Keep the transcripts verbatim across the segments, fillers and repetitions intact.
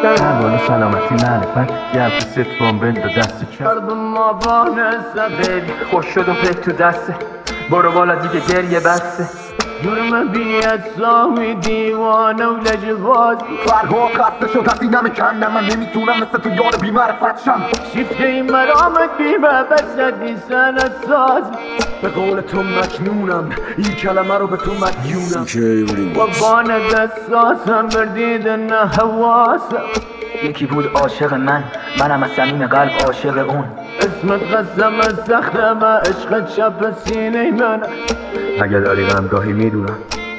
بالا سلامتی معرفت گرد ست بامبند و دست چپ قلب ما بانسته بیبی خوش شدم پک تو دسته برو بالا دیگه گریه بسته جرم بیت سامی دیوانه و لجبازی فرها خسته شد از اینم کندم من نمیتونم مثل تو یار بیمعرفت شم شیفته این مرامت بیمه بسدی سنت سازی به قول تو مجنونم این کلمه رو به تو مدیونم و بانه دستاسم بردیدن حواسم یکی بود عاشق من منم از صمیم قلب عاشق اون اسمت قسم از سختم عشقت شب سینه من اگه داری غمگاهی میدونم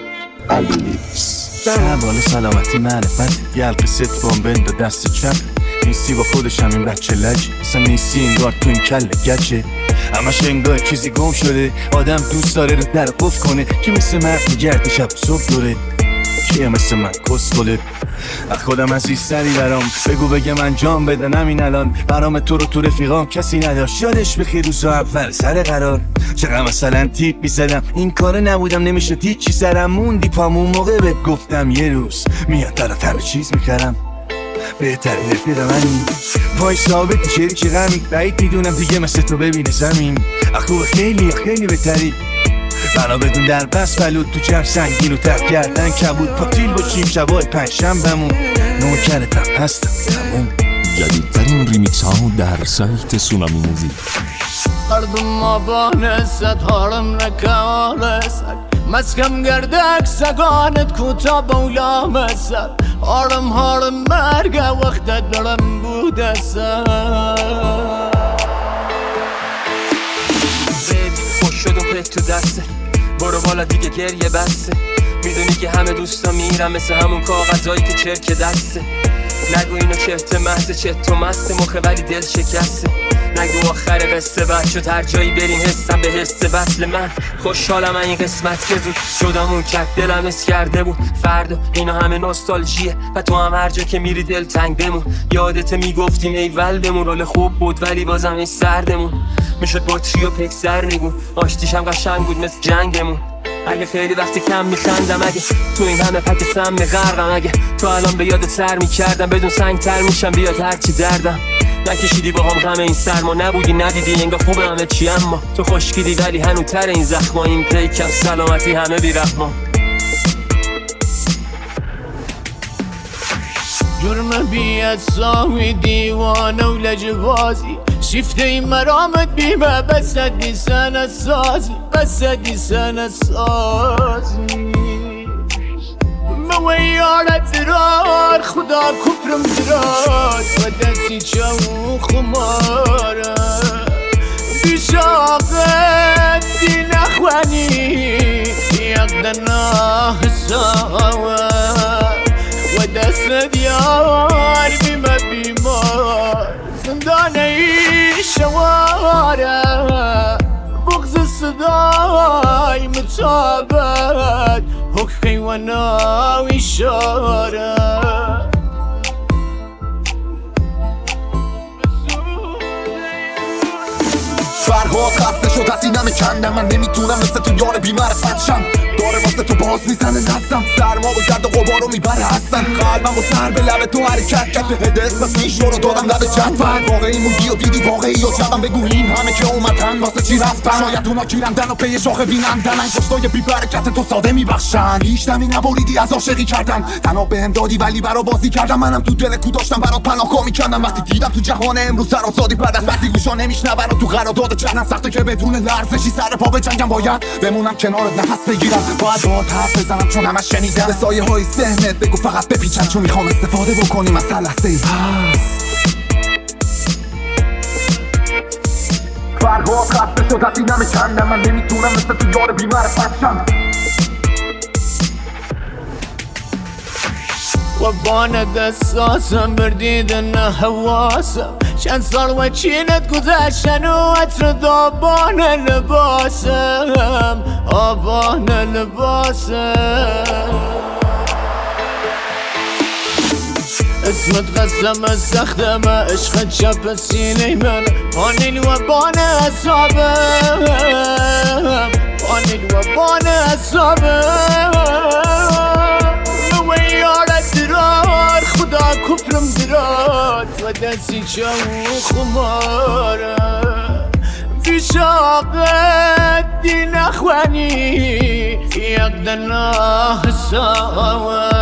در بالا سلامتی معرفت گلق ست بامبند و دست چپ نیستی با خودشم این بچه لج اصلا نیستی انگار تو این کل گچه همش انگار چیزی گم شده آدم دوست داره رو در قفل کنه که مثل مرد میگرد شب صبح دوره کیه مثل من کس بوله از خودم عزیزتری برام بگو بگم انجام بدن همین الان برام تو رو تو رفیقام کسی نداشت یادش بخیر روزا اول سر قرار چقدر مثلا تیپ میزدم این کاره نبودم نمیشه هیچی سرم موندی پامون موقع بهت گفتم یه روز میاد برات همه چیز میکردم بهترین رفیق منی پای ثابت میشه که غمی بعید میدونم دیگه مثل تو ببینه زمین اخوه خیلی خیلی بهتری بنا بدون در بس بلود تو جمع سنگین و ترک کردن کبود پاکتیل باشیم شبای پنجشنبه‌مون نوکرتم هستم تموم. جدیدترین ریمیکس ها در سایت سونامی موزیک. قلب ما بانست هارم نکالست مسکم گردک سگانت کوتا بولا مسد هارم هارم مرگ وقتت برم بوده سد بیبی خوش شد و پک تو دسته برو بالا دیگه گریه بسته میدونی که همه دوستا میرم مثل همون کاغذایی که چرک دسته نگو اینو چرت محض چت تو مست مخه ولی دل شکسته نگو آخر قصه بد شد هر جایی بریم حسم به حس وصل من خوشحالم این قسمت که زود شدم اون کک دلم اس کرده بود فردا اینا همه نوستالژیه و تو هم هر جا که میری دل تنگ بمون یادت میگفتیم ایول بمون رول خوب بود ولی بازم این سردمون میشد بطری و پک سر میگون آشتیش هم قشنگ بود مثل جنگمون اگه خیلی وقتی کم میخندم اگه تو این همه پک سم غرقم اگه تو الان به یاد سر میکردم بدون سنگ تر میشم بیاد هرچی دردم نکشیدی با هم غم این سرما نبودی ندیدی انگار خوبه همه چی اما تو خشکیدی ولی هنوتر این زخما این پیکم سلامتی همه بیرحما جرم بیت ساوی دیوانه و لجبازی شیفته این مرامت بیمه بسدی سنت سازی بسدی سنت سازی مویارت درار خدا کفرم درار و دستی چو خماره بیشاقت دی نخوانی یقدنا حساوه و دست دیار بیمه بیمار زندانه ای شواره بغض صدای متابت حقی و ناوی شاره فرهاد خسته شد از اینم کندم من نمیتونم مثل تو یار بیمعرفت شم داره واسه تو باز میزنه نفسم سرما و گرد و غبارو میبره هستم قلبم و سر به لب تو حرکت کرد به هده اسم پیش رو دادم لب جدول واقعی موندی و دیدی واقعی و جبم بگو این همه که اومدن واسه چی رفتن شاید اونا گیرندن و پی شاخه بینندن این پشتای بی برکت تو ساده میبخشن هیچ دمی نبریدی از عاشقی کردن تنها بهم دادی ولی برا بازی کردم منم تو دل کو داشتم برات پناهگاه میکردم وقتی دیدم تو جهان امروز سر آزادی بعد از وقتی گوشا نمیشنون و تو قرارداد چنم سخته که بدون لرزشی سر پا بجنگم باید بمونم کنارت نفس بگیرم باید باهات حرف بزنم چون همش شنیدم به سایه های ذهنت بگو فقط بپیچم چون میخوام استفاده بکنیم از هر لحظه ای فرهاد خسته شد از اینم کندم من نمیتونم مثل تو یار بیمعرفت شم و بانه دستاسم بردیدن حواسم چند سال و چینت گذشتن و عطر دابان لباسم آبان لباسم اسمت قسم از سختم عشقت چپ سینه من پانیل و بان اصابم پانیل و بان اصابم مویارت درار خدا کفرم دستی چه خماره في شاقت دي نخواني يقدرنا سوا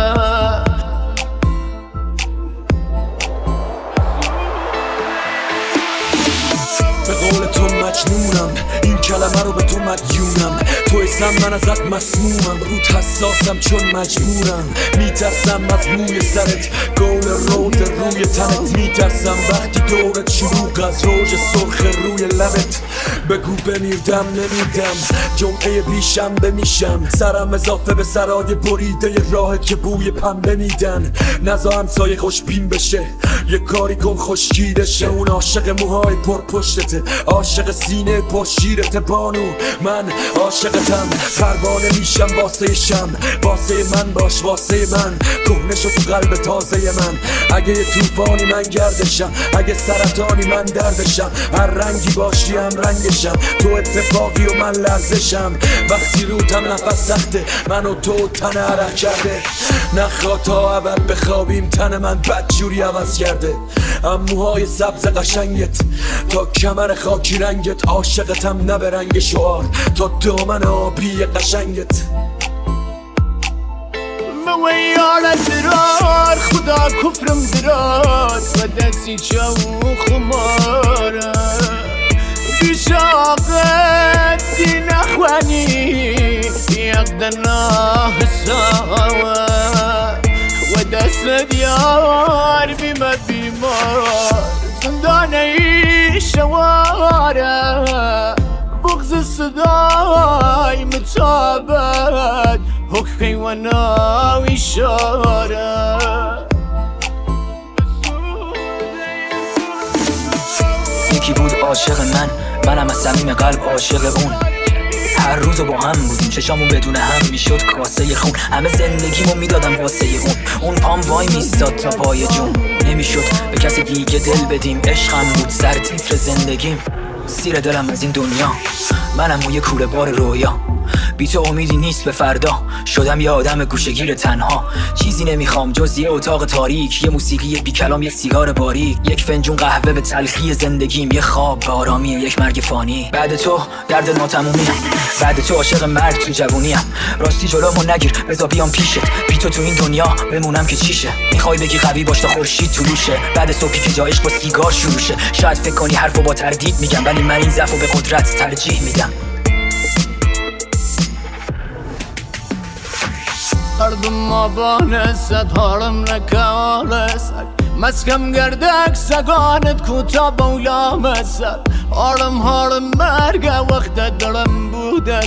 به قول تو مجنونم، این کلمه رو به تو مدیونم. تو اسم من ازت مسمومم، رود حساسم چون مجبورم. میترسم از موی سرت، گول روز روی تنت. میترسم وقتی دورت شلوغ از روژ سرخ روی لبت. بگو بمیردم نمیردم، جمعه بیشنبه میشم. سرم اضافه به سرای بریده راه که بوی پنبه میدن. نزا همسایه خوشبین بشه، یه کاری کن خوشگیرشه. اون عاشق موهای پر پشتته، عاشق سینه پر شیرت بانو. من عاشقتم، پروانه میشم واسه شم. واسه من باش واسه من، کهنه شو تو قلب تازه من. اگه یه توفانی من گردشم، اگه سرطانی من دردشم. هر رنگی باشی هم رنگشم، تو اتفاقی و من لرزشم. وقتی روتم نفس سخته، من و تو تن عرق کرده. نخوا تا ابد بخوابیم، تن من بدجوری عوض کرده. اموهای سبز قشنگت تا کمر خاکی رنگت. عاشقتم نه به رنگ شعار، تا دامن آبی قشنگت. مویار درار خدا کفرم درار و دستی چه خماره بیشاقت دی نخوانی یقدرنا سوا و دست دیار بیمه بیمار زندانه شواره بغز صدای متابد حکمی و ناوی شاره یکی بود عاشق من، منم از صمیم قلب عاشق اون. هر روز با هم بودیم، چشامون بدون هم میشد کاسه خون. همه زندگیمو میدادم واسه اون. اون پام وای میستاد تا پای جون. نمیشد به کسی دیگه دل بدیم. عشقم بود سر تیتر زندگیم. سیر دلم از این دنیا، منم موی کوره بار رویا. بی تو امیدی نیست به فردا، شدم یه آدم گوشه‌گیر تنها. چیزی نمیخوام جز یه اتاق تاریک، یه موسیقی بی کلام، یه سیگار باریک، یک فنجون قهوه به تلخی زندگیم، یه خواب به آرامی یک مرگ فانی. بعد تو درد ناتمومیم، بعد تو عاشق مرگ تو جوونیم. راستی جلومو نگیر بذار بیام پیشت، بی تو تو این دنیا بمونم که چیشه. میخوای بگی قوی باش تا خورشید طلوعشه، بعد صبحی که جایش با سیگار شروع شه. شاید فکر کنی حرفو با تردید میگم، ولی من این ضعفو به قدرت ترجیح میدم. Ardım abone set harım rekaleset Meskem gerdek seganet kuta bawla meset Harım harım merge vakte درم بوده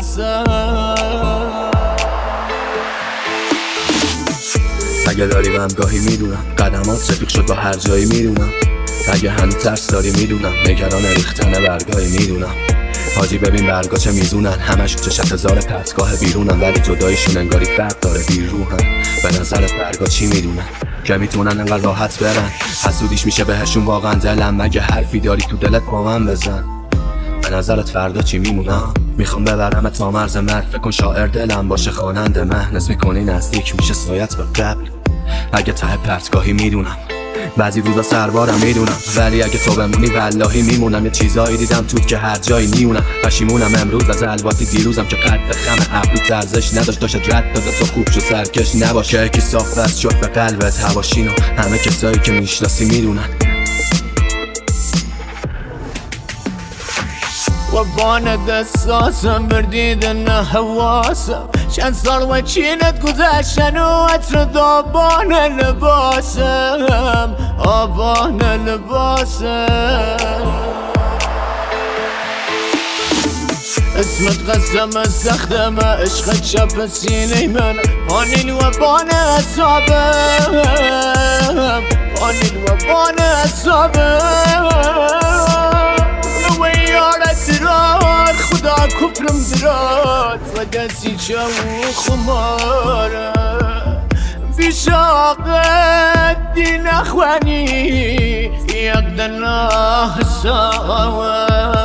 اگه داری غم گاهی میدونم، قدمات رفیق شد با هر جایی میدونم. اگه هنو ترس داری میدونم، نگران ریختن برگاهی میدونم. حاجی ببین برگا چه میزونن، همشون چشت هزار پرتگاه بیرونن، ولی جدایشون انگاری فرق داره بیروحن. به نظرت برگا چی میدونن که میتونن انقدر راحت برن؟ حسودیش میشه بهشون واقعا دلم. مگه حرفی داری تو دلت با من بزن. به نظرت فردا چی میمونم؟ میخوام ببرم تا مرز مرگ. فکر کن شاعر دلم باشه خواننده مهن. اسم میکنی نزدیک میشه سایت به قبل. اگه ته پرتگاهی میدونم، بعضی روزا سربارم میدونم، ولی اگه تو بمونی والله میمونم. یه چیزایی دیدم توت که هر جایی میونم. پشیمونم امروز از الواتی دیروزم که قد خم ابرو ارزش نداشت. داشت رد داده تو خوب شو سرکش نباشه. یکی صاف بس شد به قلبت هواشینو، همه کسایی که میشناسی میدونن. و بان دستاسم بردیدن حواسم چند سال و چینت گذشتن و عطر دابان لباسم آبان لباسم اسمت قسم سختم عشق چپ سینه من پانیل و بان اصابم پانیل و بان اصابم درار خدا کفرم درار و دستی چه خماره بیشاقت دی نخوانی یقدرنا سوا